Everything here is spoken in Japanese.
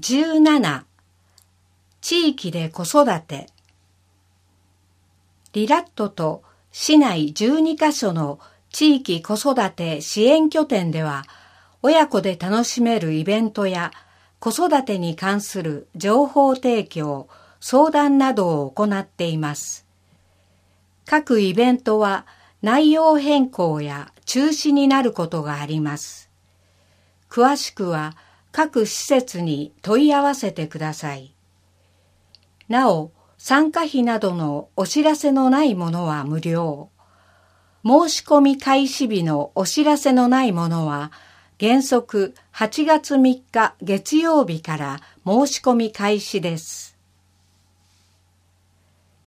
17、地域で子育て。リラットと市内12カ所の地域子育て支援拠点では、親子で楽しめるイベントや子育てに関する情報提供、相談などを行っています。各イベントは内容変更や中止になることがあります。詳しくは各施設に問い合わせてください。なお、参加費などのお知らせのないものは無料。申し込み開始日のお知らせのないものは、原則8月3日月曜日から申し込み開始です。